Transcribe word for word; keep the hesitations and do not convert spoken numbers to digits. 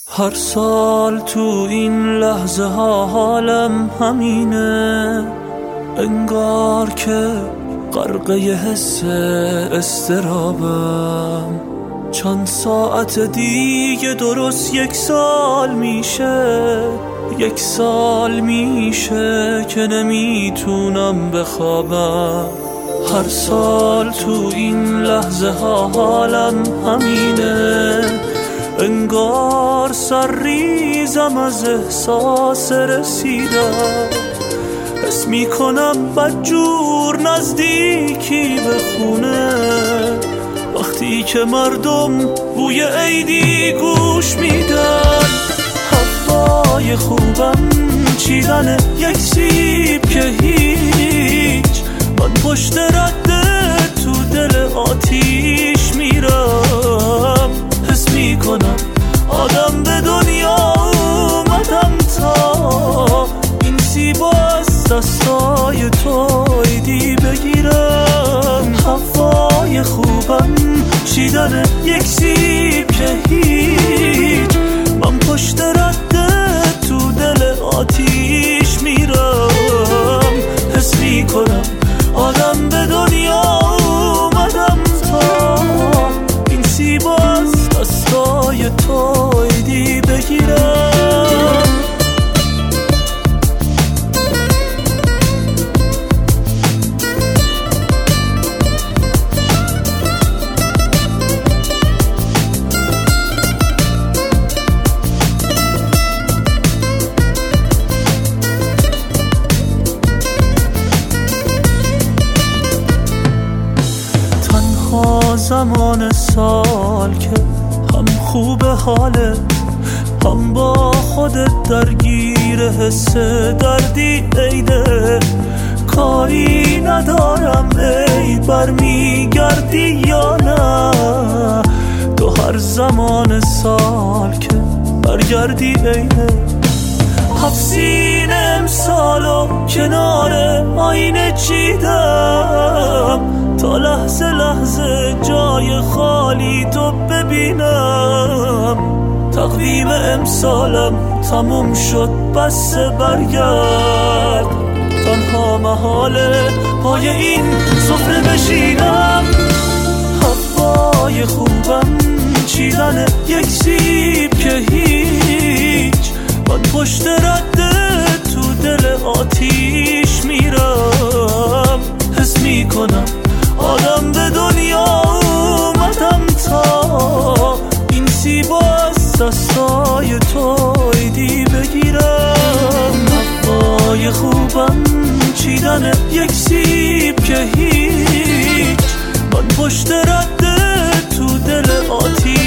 هر سال تو این لحظه ها حالم همینه، انگار که غرقه حس استرابم. چند ساعت دیگه درست یک سال میشه، یک سال میشه که نمیتونم بخوابم. هر سال تو این لحظه ها حالم همینه، انگار سر ریزم از احساس رسیدم. حس میکنم بدجور نزدیکی به خونه، وقتی که مردم بوی عیدی گوش میدن. هوای خوبم چیدن یک سیب که هیچ، من پشت رده تو دل آتیش میرم. حس میکنم آدم به دنیا اومدم تا این سیبا از دستای تو عیدی بگیرم. هوای خوبم چیدن یک سیب که هیچ، من پشت رده تو دل آتیش میرم. حس میکنم آدم به دنیا اومدم تا این سیبا از دستای تو عیدی بگیرم. زمان سال که هم خوب حاله، هم با خودت درگیر حس دردی عیده. کاری ندارم عید برمیگردی یا نه، تو هر زمان سال که برگردی عیده. هفسین امسالو کنار آینه چیدم تا لحظه لحظه جای خالی تو ببینم. تقویم امسالم تموم شد بس برگرد، تنها محاله پای این سفره بشینم. هوای خوبم چیدن یک سیب که هیچ، من پشت رده تو دل آتیش میرم. حس میکنم آدم به دنیا اومدم تا این سیبا از دستای تو عیدی بگیرم. هوای خوبم چیدن یک سیب که هیچ، من پشت رده تو دل آتیش